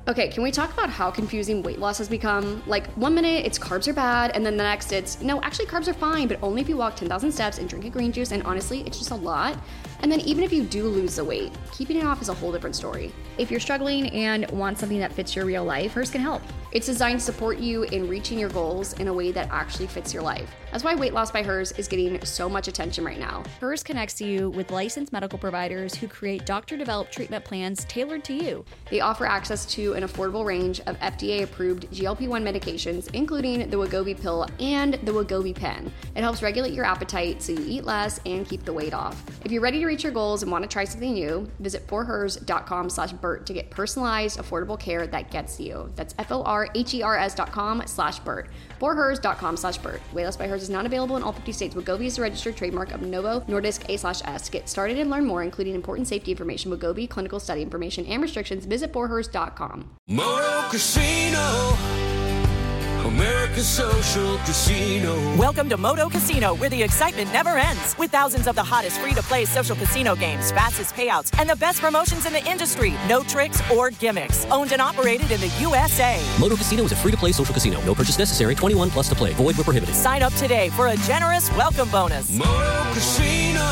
Okay, can we talk about how confusing weight loss has become? Like, 1 minute it's carbs are bad, and then the next it's, no, actually carbs are fine, but only if you walk 10,000 steps and drink a green juice, and honestly, it's just a lot. And then even if you do lose the weight, keeping it off is a whole different story. If you're struggling and want something that fits your real life, Hers can help. It's designed to support you in reaching your goals in a way that actually fits your life. That's why Weight Loss by Hers is getting so much attention right now. Hers connects you with licensed medical providers who create doctor-developed treatment plans tailored to you. They offer access to an affordable range of FDA-approved GLP-1 medications, including the Wegovy pill and the Wegovy pen. It helps regulate your appetite so you eat less and keep the weight off. If you're ready to reach your goals and want to try something new, visit forhers.com/Bert to get personalized, affordable care that gets you. That's forhers.com/Bert. forhers.com/Bert. Weight Loss by Hers is not available in all 50 states. Wegovy is a registered trademark of Novo Nordisk A/S. To get started and learn more, including important safety information, Wegovy, clinical study information, and restrictions, visit forhers.com. Moto Casino, America's social casino. Welcome to Moto Casino, where the excitement never ends. With thousands of the hottest free-to-play social casino games, fastest payouts, and the best promotions in the industry. No tricks or gimmicks. Owned and operated in the USA. Moto Casino is a free-to-play social casino. No purchase necessary. 21 plus to play. Void where prohibited. Sign up today for a generous welcome bonus. Moto Casino,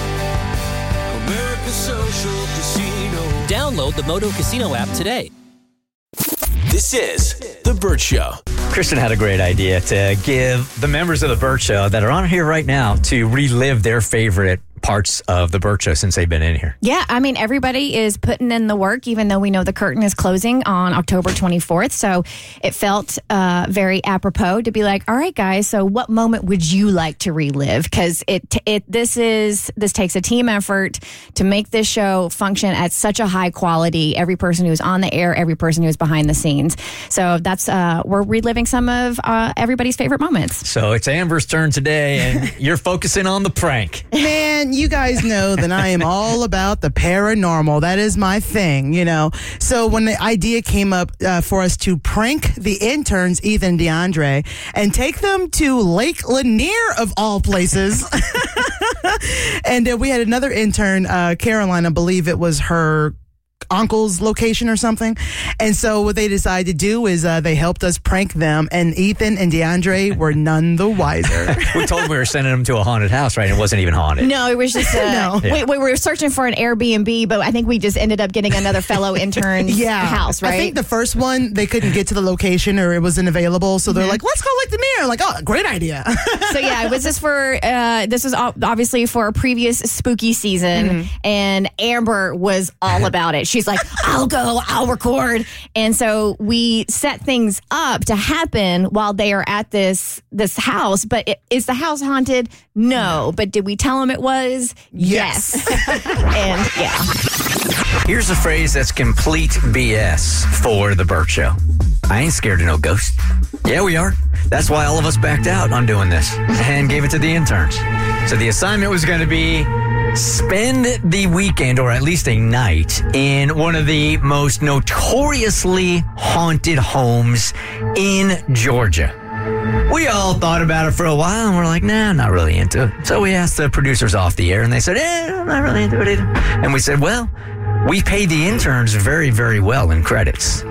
America's social casino. Download the Moto Casino app today. This is The Bert Show. Kristen had a great idea to give the members of The Bert Show that are on here right now to relive their favorite parts of The Bert Show since they've been in here. Yeah, I mean, everybody is putting in the work, even though we know the curtain is closing on October 24th. So it felt very apropos to be like, all right, guys, so what moment would you like to relive? Because this takes a team effort to make this show function at such a high quality. Every person who's on the air, every person who's behind the scenes. So that's we're reliving some of everybody's favorite moments. So it's Amber's turn today, and you're focusing on the prank. Man, you guys know that I am all about the paranormal. That is my thing, you know. So when the idea came up for us to prank the interns, Ethan and DeAndre, and take them to Lake Lanier, of all places. And we had another intern, Caroline, I believe it was her uncle's location or something. And so what they decided to do is they helped us prank them, and Ethan and DeAndre were none the wiser. We told them we were sending them to a haunted house, right? It wasn't even haunted. No, it was just No. we were searching for an Airbnb, but I think we just ended up getting another fellow intern's house, right? I think the first one, they couldn't get to the location or it wasn't available. So they're like, let's go Lake Lanier. Like, oh, great idea. So yeah, it was just for, this was obviously for a previous spooky season, and Amber was all about it. She's like, I'll go, I'll record. And so we set things up to happen while they are at this house. But is the house haunted? No. But did we tell them it was? Yes. And yeah. Here's a phrase that's complete BS for The Bert Show. I ain't scared of no ghost. Yeah, we are. That's why all of us backed out on doing this and gave it to the interns. So the assignment was going to be spend the weekend, or at least a night, in one of the most notoriously haunted homes in Georgia. We all thought about it for a while, and we're like, nah, I'm not really into it. So we asked the producers off the air, and they said, I'm not really into it either. And we said, well, we paid the interns very, very well in credits.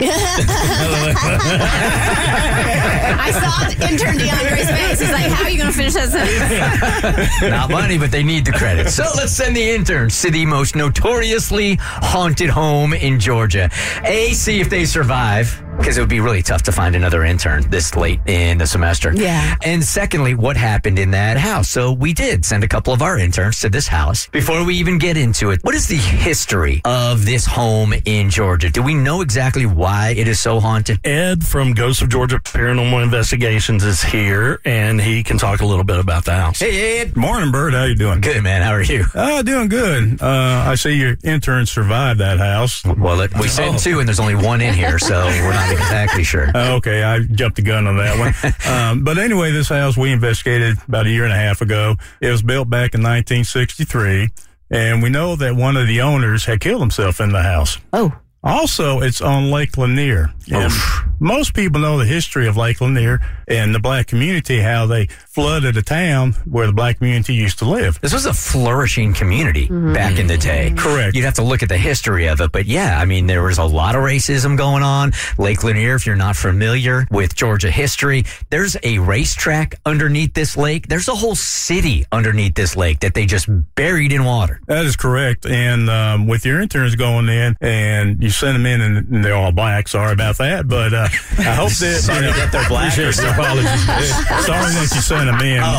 I saw intern DeAndre's face. He's like, how are you going to finish that sentence? Not money, but they need the credits. So let's send the interns to the most notoriously haunted home in Georgia. A, see if they survive, because it would be really tough to find another intern this late in the semester. Yeah. And secondly, what happened in that house? So we did send a couple of our interns to this house. Before we even get into it, what is the history of this home in Georgia? Do we know exactly why it is so haunted? Ed from Ghosts of Georgia Paranormal Investigations is here, and he can talk a little bit about the house. Hey, Ed. Morning, Bert. How you doing? Good, man. How are you? Doing good. I see your interns survived that house. Well, we sent two, and there's only one in here, so we're not exactly sure. Okay, I jumped the gun on that one. But anyway, this house we investigated about a year and a half ago. It was built back in 1963, and we know that one of the owners had killed himself in the house. Oh. Also, it's on Lake Lanier. And most people know the history of Lake Lanier and the black community, how they flooded a town where the black community used to live. This was a flourishing community back in the day. Correct. You'd have to look at the history of it. But yeah, I mean, there was a lot of racism going on. Lake Lanier, if you're not familiar with Georgia history, there's a racetrack underneath this lake. There's a whole city underneath this lake that they just buried in water. That is correct. And with your interns going in, and you send them in, and they're all black. Sorry about that. But I hope that Sorry that they're black. Apologies. Sorry that you sent them in.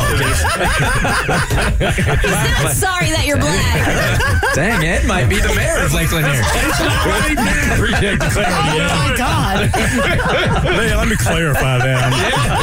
Sorry that you're black. Dang, it might be the mayor of Lake Lanier. Appreciate the clarity. Oh my God. Let me clarify that.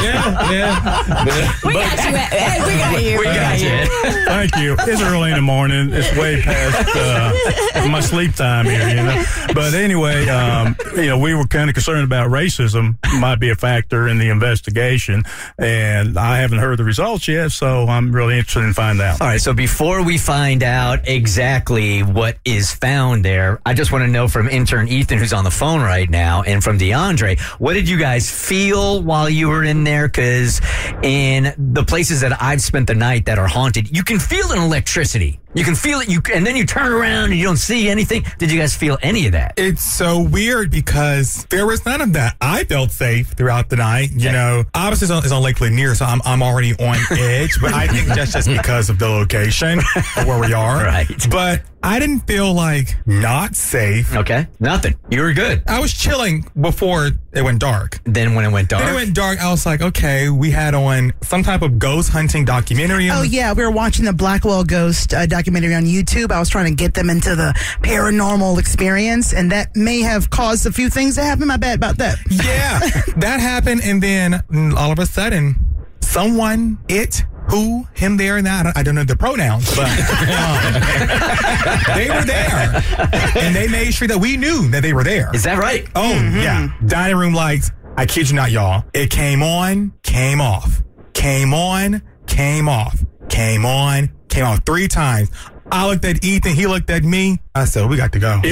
We got you. Ed, we got you. We got you. Thank you. It's early in the morning. It's way past my sleep time here, you know. But anyway, we were kind of concerned about racism might be a factor in the investigation, and I haven't heard the results yet, so I'm really interested in finding out. All right, so before we find out exactly what is found there, I just want to know from intern Ethan, who's on the phone right now, and from DeAndre, what did you guys feel while you were in there? Because in the places that I've spent the night that are haunted, you can feel an electricity. You can feel it, and then you turn around and you don't see anything. Did you guys feel any of that? It's so weird because there was none of that. I felt safe throughout the night. You know, obviously it's on Lake Lanier, so I'm already on edge. But I think that's just because of the location of where we are. Right. But I didn't feel like not safe. Okay. Nothing. You were good. I was chilling before it went dark. Then when it went dark? Then it went dark, I was like, okay, we had on some type of ghost hunting documentary. Oh, yeah. We were watching the Blackwell Ghost documentary on YouTube. I was trying to get them into the paranormal experience, and that may have caused a few things to happen. My bad about that. Yeah, that happened, and then all of a sudden, someone, who, him, there, and that, I don't know the pronouns, but they were there. And they made sure that we knew that they were there. Is that right? Oh, yeah. Dining room lights, I kid you not, y'all. It came on, came off. Came on, came off. Came on, came off 3 times. I looked at Ethan, he looked at me. I said, we got to go.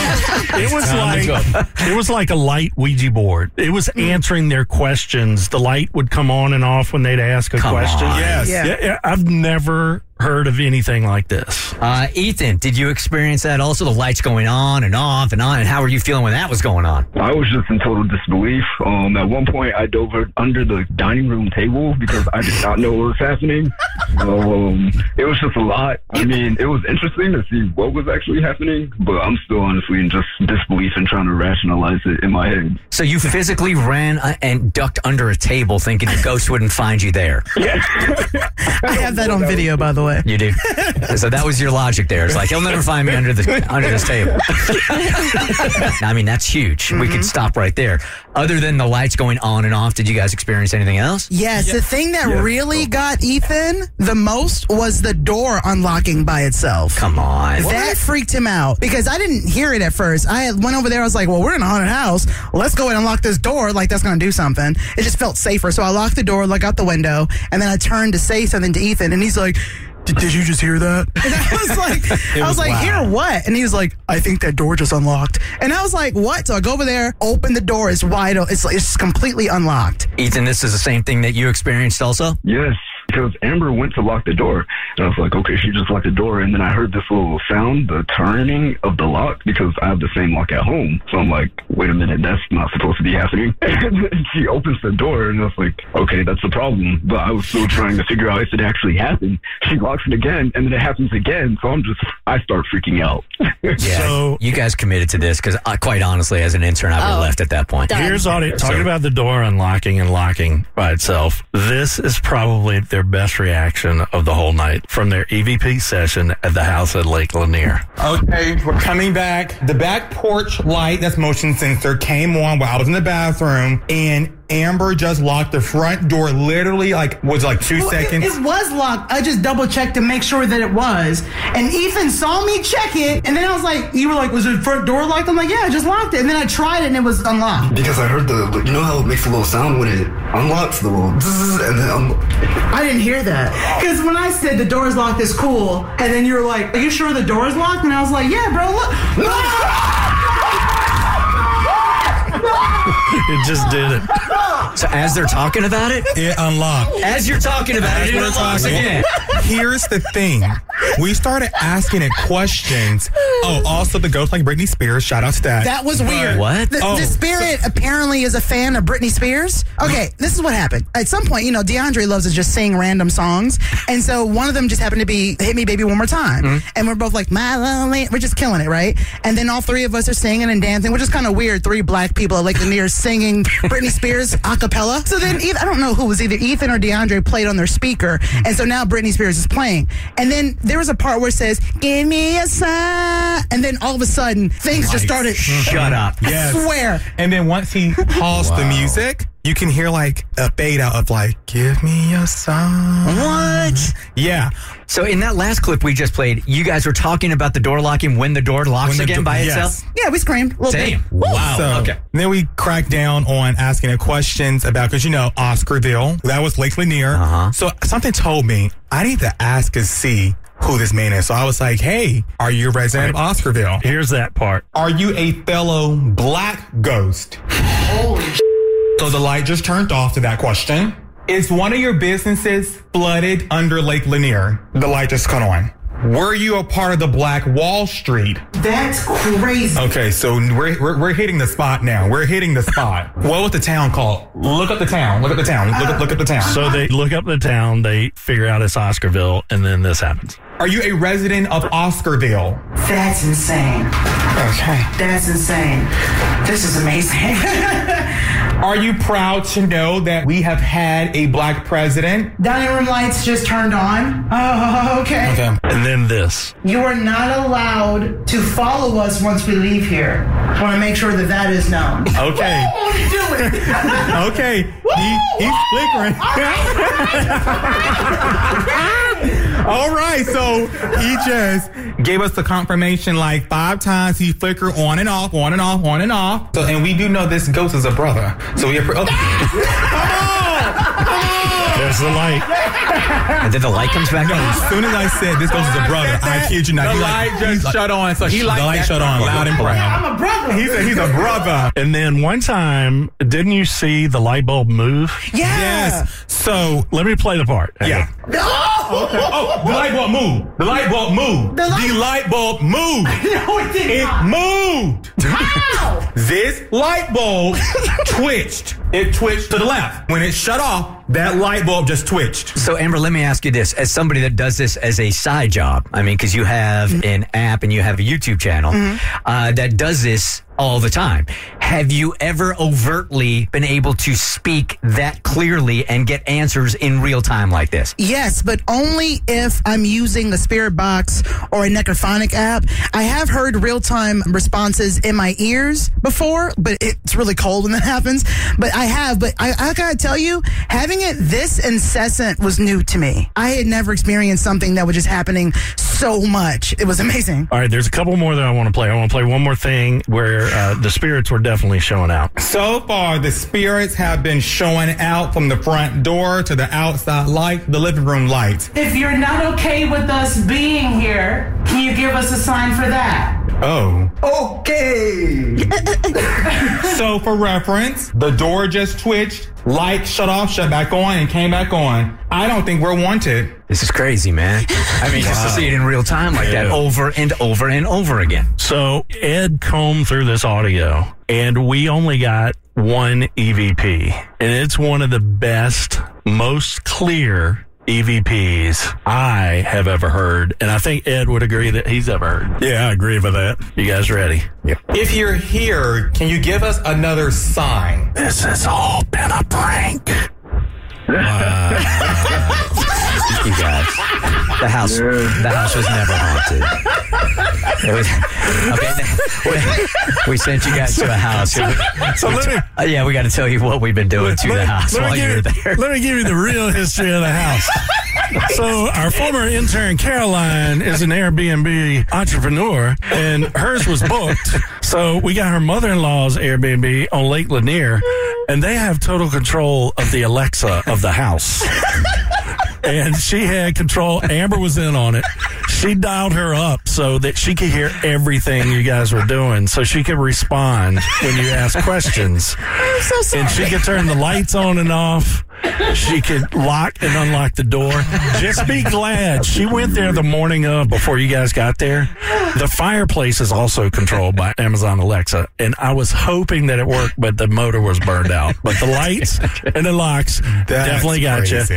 It was like a light Ouija board. It was answering their questions. The light would come on and off when they'd ask a question. On. Yes. Yeah, I've never heard of anything like this. Ethan, did you experience that also? The lights going on and off and on, and how were you feeling when that was going on? I was just in total disbelief. At one point, I dove under the dining room table because I did not know what was happening. It was just a lot. I mean, it was interesting to see what was actually happening, but I'm still honestly in just disbelief and trying to rationalize it in my head. So you physically ran and ducked under a table thinking the ghost wouldn't find you there? Yes. I have that on video, by the way. You do? So that was your logic there. It's like, he'll never find me under this table. I mean, that's huge. We could stop right there. Other than the lights going on and off, did you guys experience anything else? Yes. The thing that really got Ethan the most was the door unlocking by itself. Come on. That freaked him out because I didn't hear it at first. I went over there. I was like, well, we're in a haunted house. Let's go ahead and unlock this door. Like, that's going to do something. It just felt safer. So I locked the door, looked out the window, and then I turned to say something to Ethan, and he's like, did you just hear that? And I was like, hear what? And he was like, I think that door just unlocked. And I was like, what? So I go over there, open the door, it's wide open. It's completely unlocked. Ethan, this is the same thing that you experienced also? Yes. Because Amber went to lock the door, and I was like, okay, she just locked the door, and then I heard this little sound, the turning of the lock, because I have the same lock at home. So I'm like, wait a minute, that's not supposed to be happening. And she opens the door, and I was like, okay, that's the problem. But I was still trying to figure out if it actually happened. She locks it again, and then it happens again, so I start freaking out. Yeah, so you guys committed to this, because quite honestly, as an intern, I would have left at that point. Here's talking about the door unlocking and locking by itself. This is probably their best reaction of the whole night from their EVP session at the house at Lake Lanier. Okay, we're coming back. The back porch light, that's motion sensor, came on while I was in the bathroom, and Amber just locked the front door literally was 2 seconds. It was locked. I just double checked to make sure that it was. And Ethan saw me check it. And then I was like, you were like, was the front door locked? I'm like, yeah, I just locked it. And then I tried it and it was unlocked. Because I heard you know how it makes a little sound when it unlocks, the little zzz, and then I didn't hear that. Because when I said the door is locked, it's cool. And then you were like, are you sure the door is locked? And I was like, yeah, bro, look. It just did it. So as they're talking about it, it unlocked. As you're talking about it, it unlocks again. Here's the thing. We started asking it questions. Oh, also the ghost like Britney Spears. Shout out to that. That was weird. What? The spirit apparently is a fan of Britney Spears. Okay, this is what happened. At some point, DeAndre loves to just sing random songs. And so one of them just happened to be Hit Me Baby One More Time. And we're both like, my lonely. We're just killing it, right? And then all three of us are singing and dancing, which is kind of weird. 3 black people at Lake Lanier singing Britney Spears a cappella. So then I don't know who was either Ethan or DeAndre played on their speaker. And so now Britney Spears is playing. And then there was a part where it says, give me a sign. And then all of a sudden, things just started. Shut up. Yes. I swear. And then once he paused the music, you can hear like a fade out of like, give me a sign. What? Yeah. So in that last clip we just played, you guys were talking about the door locking when the door locks again by itself? Yeah, we screamed a little Damn. bit. Wow. So, Okay. Then we cracked down on asking it questions about, because Oscarville, that was Lake Lanier. So something told me I need to ask and see who this man is. So I was like, hey, are you a resident of Oscarville? Here's that part. Are you a fellow black ghost? Holy So the light just turned off to that question. Is one of your businesses flooded under Lake Lanier? The light just cut on. Were you a part of the Black Wall Street? That's crazy. Okay, so we're hitting the spot now. We're hitting the spot. What was the town called? Look up the town. Look up the town. Look up the town. So they look up the town, they figure out it's Oscarville, and then this happens. Are you a resident of Oscarville? That's insane. Okay. That's insane. This is amazing. Are you proud to know that we have had a black president? Dining room lights just turned on. Oh, okay. Okay. And then this. You are not allowed to follow us once we leave here. I want to make sure that is known. Okay. Do it. Okay. He's flickering. All right. So he just gave us the confirmation like 5 times. He flickered on and off, on and off, on and off. So, and we do know this ghost is a brother. So we have. Come on! There's the light. And then the light comes back on. As soon as I said this ghost is a brother, I kid you not. The light just shut on. So he liked the light that shut on loud and proud. I'm a brother. He said he's a brother. And then one time, didn't you see the light bulb move? Yeah. Yes. So let me play the part. Yeah. Okay. Oh, the light bulb moved. The light bulb moved. The light bulb moved. No, it did It not. moved. How? This light bulb twitched. It twitched to the left. When it shut off, that light bulb just twitched. So, Amber, let me ask you this. As somebody that does this as a side job, I mean, because you have an app and you have a YouTube channel that does this all the time. Have you ever overtly been able to speak that clearly and get answers in real time like this? Yes, but only if I'm using the Spirit Box or a Necrophonic app. I have heard real-time responses in my ears before, but it's really cold when that happens. But I gotta tell you, having it this incessant was new to me. I had never experienced something that was just happening so much. It was amazing. All right, there's a couple more that I want to play. I want to play one more thing where the spirits were definitely showing out. So far, the spirits have been showing out from the front door to the outside light, the living room lights. If you're not okay with us being here, can you give us a sign for that? Oh. Okay. So for reference, the door just twitched, light shut off, shut back on, and came back on. I don't think we're wanted. This is crazy, man. I mean, just to see it in real time like that over and over and over again. So Ed combed through this audio, and we only got one EVP. And it's one of the best, most clear EVPs I have ever heard. And I think Ed would agree that he's ever heard. Yeah, I agree with that. You guys ready? Yeah. If you're here, can you give us another sign? This has all been a prank. You guys, the house was never haunted. It was okay. We sent you guys to a house. Yeah, we got to tell you what we've been doing to the house while you were there. Let me give you the real history of the house. So our former intern Caroline is an Airbnb entrepreneur, and hers was booked. So we got her mother-in-law's Airbnb on Lake Lanier, and they have total control of the Alexa of the house. And she had control. Amber was in on it. she dialed her up so that she could hear everything you guys were doing, so she could respond when you asked questions. I'm so sorry. And she could turn the lights on and off. She could lock and unlock the door. Just be glad she went there the morning of, before you guys got there. The fireplace is also controlled by Amazon Alexa, and I was hoping that it worked, but the motor was burned out. But the lights and the locks definitely got you.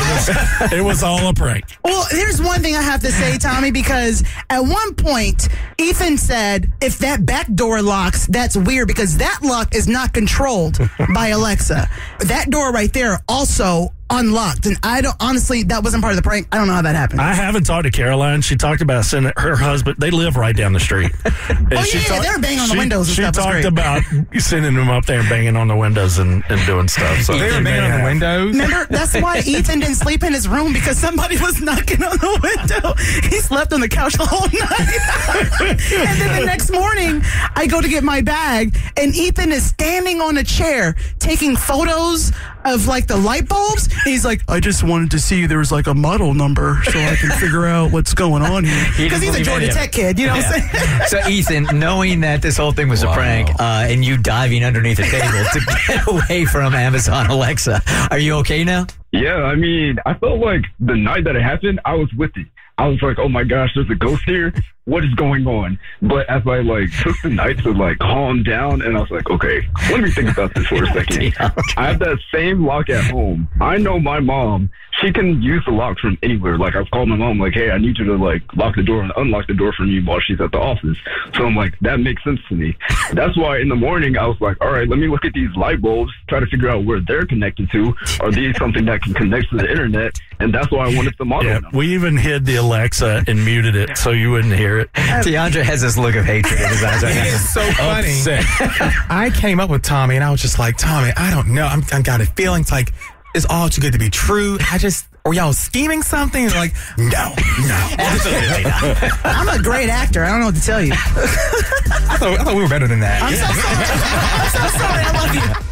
It was all a prank. Well, here's one thing I have to say, Tommy, because at one point, Ethan said, if that back door locks, that's weird because that lock is not controlled by Alexa. That door right there also unlocked, and I don't, honestly, that wasn't part of the prank. I don't know how that happened. I haven't talked to Caroline. She talked about sending her husband. They live right down the street. And they were banging on the windows and stuff. She talked about sending them up there and banging on the windows and doing stuff. So they were banging on the windows? Remember, that's why Ethan didn't sleep in his room, because somebody was knocking on the window. He slept on the couch the whole night. And then the next morning, I go to get my bag, and Ethan is standing on a chair taking photos of like the light bulbs. He's like, I just wanted to see there was like a model number so I can figure out what's going on here. Because he's a Georgia Tech kid, you know what I'm saying? So, Ethan, knowing that this whole thing was a prank and you diving underneath the table to get away from Amazon Alexa, are you okay now? Yeah, I mean, I felt like the night that it happened, I was with it. I was like, oh my gosh, there's a ghost here. What is going on? But as I took the night to calm down, and I was like, okay, let me think about this for a second. I have that same lock at home. I know my mom, she can use the lock from anywhere. I've called my mom, hey, I need you to lock the door and unlock the door for me while she's at the office. So I'm like, that makes sense to me. That's why in the morning I was like, all right, let me look at these light bulbs, try to figure out where they're connected to. Are these something that can connect to the internet? And that's why I wanted the model. Yeah, we even hid the Alexa and muted it so you wouldn't hear it. DeAndre has this look of hatred in his eyes right now. It is so funny. I came up with Tommy, and I was just like, Tommy, I don't know. I got a feeling it's all too good to be true. Are y'all scheming something? And no. Absolutely not. I'm a great actor. I don't know what to tell you. I thought we were better than that. I'm so sorry. I love you.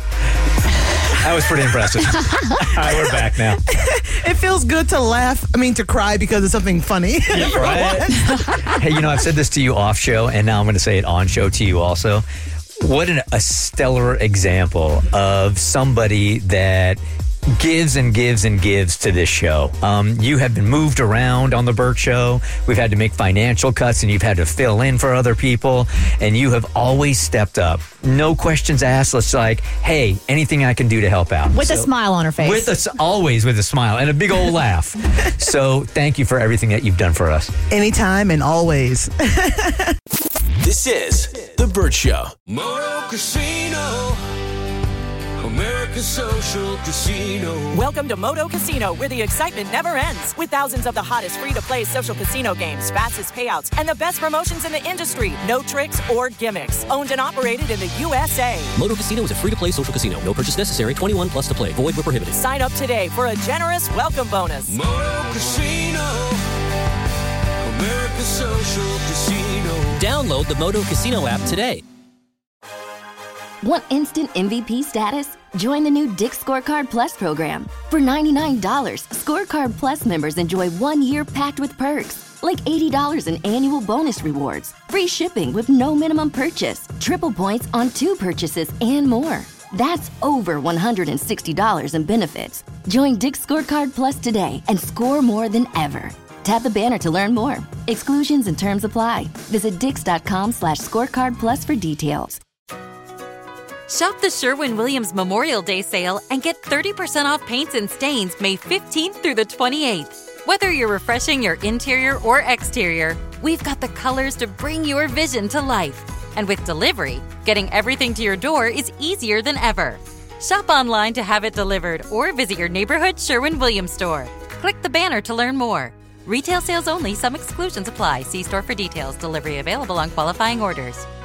That was pretty impressive. All right, we're back now. It feels good to laugh. To cry because of something funny. Yeah, right? Hey, I've said this to you off show, and now I'm going to say it on show to you also. What a stellar example of somebody that gives and gives and gives to this show. You have been moved around on the Burt Show. We've had to make financial cuts, and you've had to fill in for other people, and you have always stepped up. No questions asked. It's hey, anything I can do to help out. With a smile on her face. Always with a smile and a big old laugh. So thank you for everything that you've done for us. Anytime and always. This is The Burt Show. Moto Casino, America's social casino. Welcome to Moto Casino, where the excitement never ends. With thousands of the hottest free-to-play social casino games, fastest payouts, and the best promotions in the industry. No tricks or gimmicks. Owned and operated in the USA. Moto Casino is a free-to-play social casino. No purchase necessary. 21 plus to play. Void where prohibited. Sign up today for a generous welcome bonus. Moto Casino, America's social casino. Download the Moto Casino app today. Want instant MVP status? Join the new Dick's Scorecard Plus program. For $99, Scorecard Plus members enjoy 1 year packed with perks, like $80 in annual bonus rewards, free shipping with no minimum purchase, triple points on 2 purchases, and more. That's over $160 in benefits. Join Dick's Scorecard Plus today and score more than ever. Tap the banner to learn more. Exclusions and terms apply. Visit dix.com/scorecard plus for details. Shop the Sherwin-Williams Memorial Day sale and get 30% off paints and stains May 15th through the 28th. Whether you're refreshing your interior or exterior, we've got the colors to bring your vision to life. And with delivery, getting everything to your door is easier than ever. Shop online to have it delivered or visit your neighborhood Sherwin-Williams store. Click the banner to learn more. Retail sales only. Some exclusions apply. See store for details. Delivery available on qualifying orders.